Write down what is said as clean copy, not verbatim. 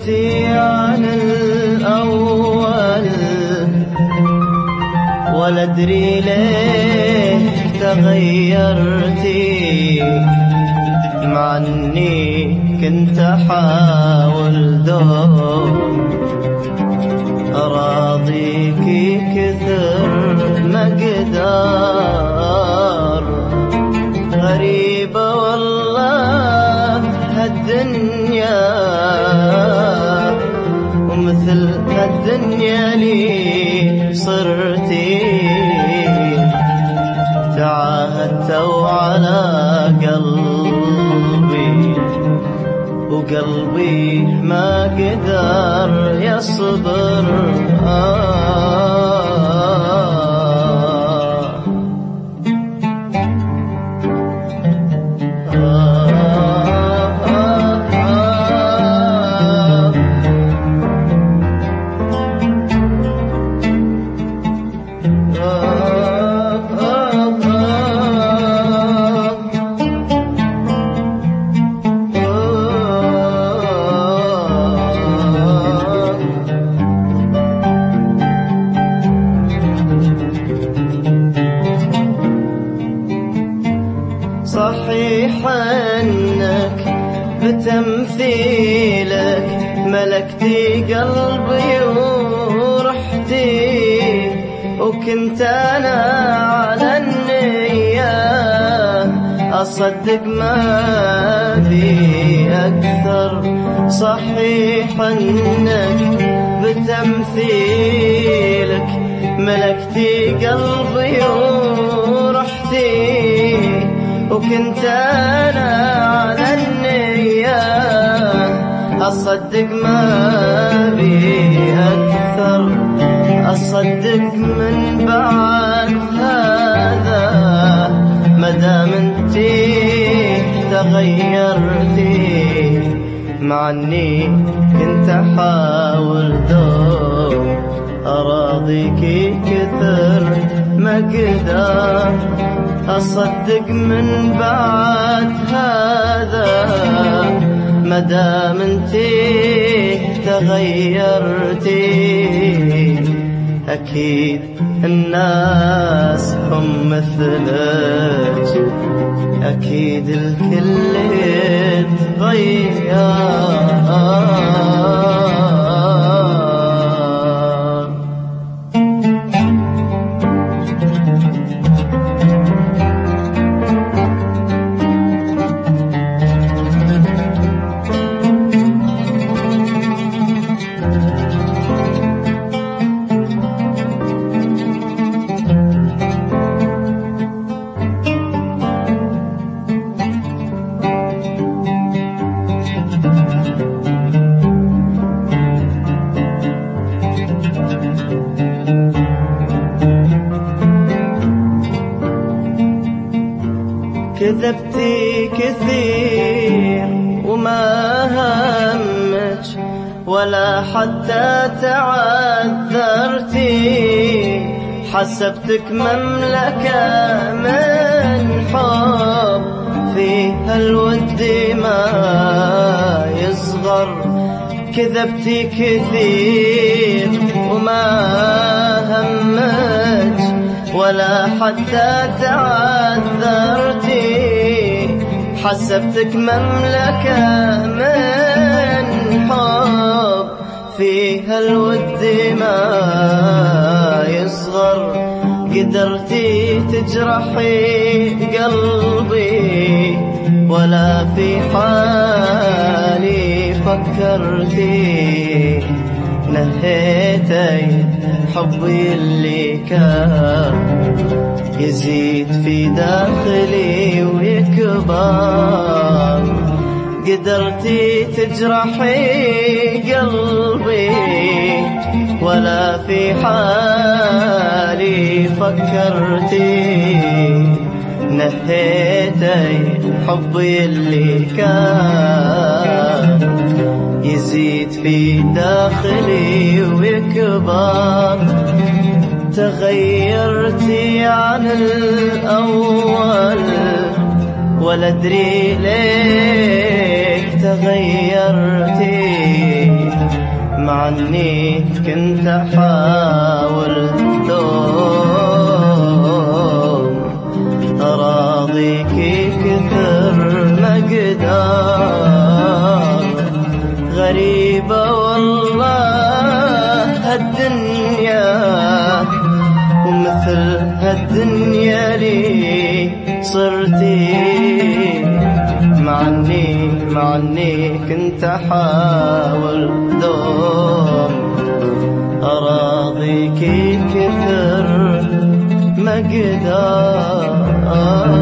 تغيرتي عن الأول، ولا أدري ليه تغيرتي، مع أني كنت أحاول دوم أراضيكي كثر ما أقدر. غريبة والله هالدنيا، ومثل هالدنيا لي صرتي. تعاهدتوا على قلبي، وقلبي ما قدر يصبر. صحيح انك بتمثيلك ملكتي قلبي ورحتي، وكنت انا على النية اصدق ما بي اكثر. صحيح انك بتمثيلك ملكتي قلبي ورحتي، وكنت أنا على النية أصدق ما بي أكثر. أصدق من بعد هذا مدام انتي تغيرتي، مع أني كنت أحاول دوم أراضيكي كثر ما أقدر. أصدق من بعد هذا مدام انتي تغيرتي. أكيد الناس هم مثلك، أكيد الكل يتغير. كذبتي كثير وما همك، ولا حتى تعذرتي. حسبتك مملكة من حب، فيها الود ما يصغر. كذبتي كثير وما همك، ولا حتى تعذرتي. حسبتك مملكة من حب، فيها الود ما يصغر. قدرتي تجرحي قلبي، ولا في حالي فكرتي. نهيتي حبي اللي كان يزيد في داخلي ويكبر. قدرتي تجرحي قلبي، ولا في حالي فكرتي. نهيتي حبي اللي كان يزيد في داخلي ويكبر. تغيرتي عن الأول، ولا أدري ليه تغيرتي. مع اني كنت احاول دوم اراضيكي كثر مقدار. غريبة والله هالدنيا ومثل هالدنيا لي صرتي. مع اني كنت احاول دوم اراضيكي كثر مقدار.